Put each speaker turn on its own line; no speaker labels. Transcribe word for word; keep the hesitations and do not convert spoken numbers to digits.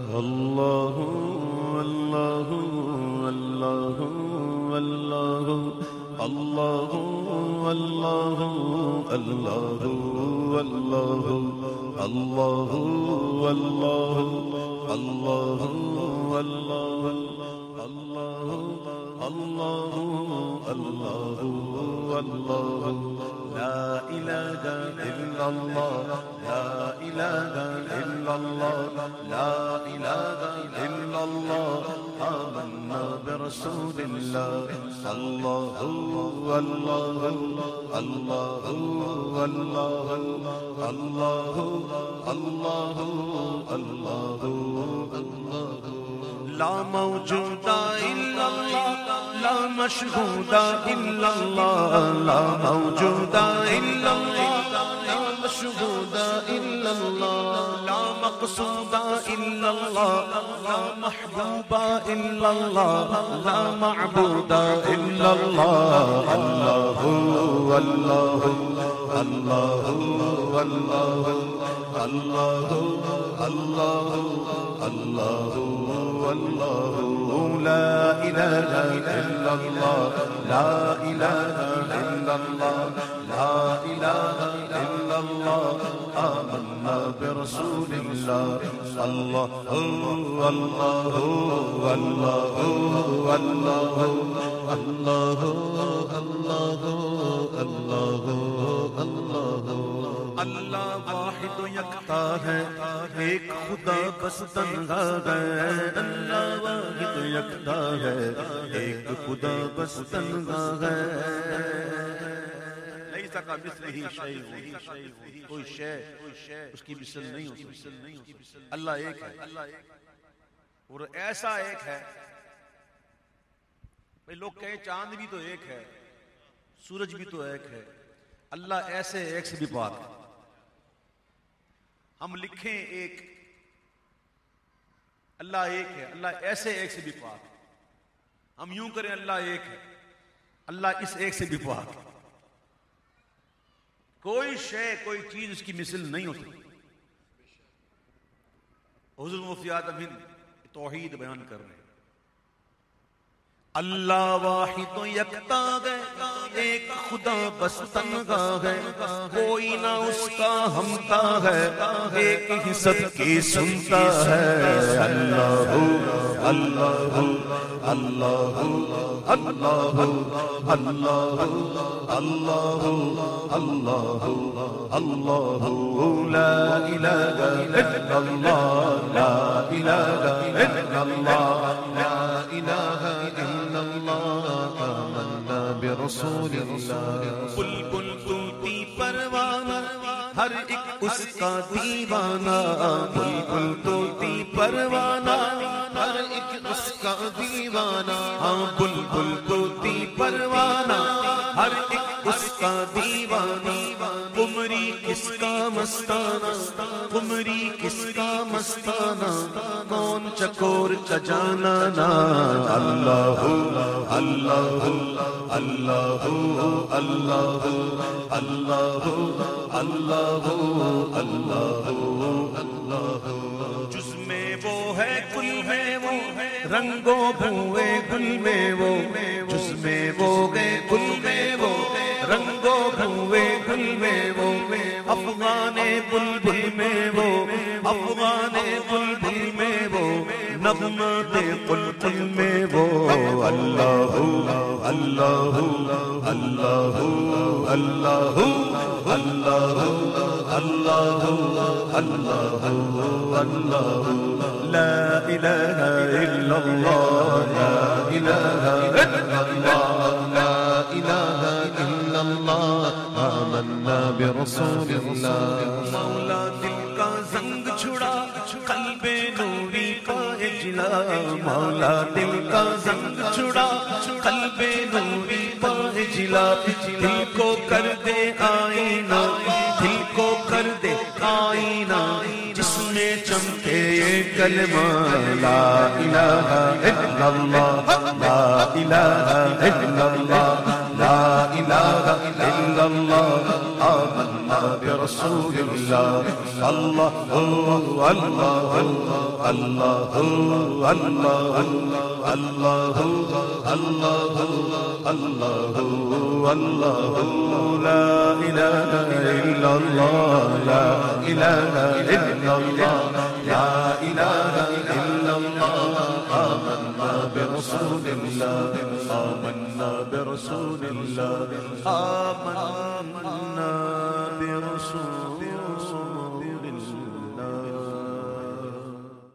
اللہ اللہ اللہ اللہ اللہ اللہ اللہ اللہ اللہ اللہ اللہ اللہ اللہ اللہ اللہ لا الہ الا اللہ لا الہ الا اللہ لا الہ الا اللہ آمنا برسول اللہ اللہ اللہ اللہ اللہ اللہ اللہ اللہ اللہ لا موجود الا اللہ لا مشہود الا اللہ لا موجود الا اللہ لا مشہود الا اللہ لا مقصود الا اللہ لا محبوب الا اللہ لا معبود الا اللہ اللہ اللہ اللہ اللہ اللہ اللہ اللہ اللہ لا الہ الا اللہ لا الہ الا اللہ لا الہ الا اللہ آمنا برسول اللہ اللہ اللہ اللہ اللہ اللہ اللہ اللہ اللہ واحد یکتا ہے ایک خدا بس تنہا ہے اللہ واحد یکتا ہے ایک خدا بس تنہا ہے لیس کمثلہ شیء کوئی شے اس کی مثل نہیں ہو سکتی اللہ ایک ہے اور ایسا ایک ہے لوگ کہیں چاند بھی تو ایک ہے سورج بھی تو ایک ہے اللہ ایسے ایک سے بھی پاک ہے ہم لکھیں ایک اللہ ایک ہے اللہ ایسے ایک سے بھی پاک ہے ہم یوں کریں اللہ ایک ہے اللہ اس ایک سے بھی پاک ہے کوئی شے کوئی چیز اس کی مثل نہیں ہو سکتی حضور مفتی اعظم ہند توحید بیان کر رہے ہیں اللہ واحد یکتا ہے ایک خدا بس تنہا ہے کوئی نہ اس کا ہمتا ہے ایک ہی سب کی سنتا ہے اللہ اللہ اللہ اللہ اللہ اللہ اللہ اللہ لا الہ الا اللہ لا الہ الا اللہ لا الہ الا اللہ آمنا برسول اللہ بلبل طوطی پروانہ ہر ایک اس کا دیوانہ بلبل طوطی پروانہ ہر ایک اس کا دیوانہ ہاں بلبل طوطی پروانہ ہر ایک اس کا دیوانہ قمری کس کا مستانہ قمری کس کا مستانہ کون چکور کا جانانا اللہ اللہ اللہ اللہ اللہ اللہ اللہ اللہ جس میں وہ ہے کل میں وہ رنگوں بھوئے گل میں وہ جس میں وہ گئے کل میں وہ رنگوں بھوئے گل میں وہ افغان بلبل میں وہ افغان بلبل میں وہ نغمات قلقل میں وہ اللہ اللہ اللہ اللہ اللہ اللہ اللہ اللہ لا الہ الا اللہ لا الہ الا اللہ لا الہ الا اللہ آمنا برسول اللہ مولا دل کا زنگ چھڑا قلب نوری کا اجلا مولا دل کا زنگ چھڑا قلب نوری کا اجلا دل کو کر دے آئینہ دل کو کر دے آئینہ جس میں چمکے یہ کلمہ لا الہ الا اللہ لا الہ الا اللہ لا الہ الا اللہ آمنا برسول برسول الله الله الله الله الله الله الله الله الله لا إله إلا الله لا إله إلا الله لا إله إلا الله آمنا برسول الله آمنا برسول الله آمنا برسول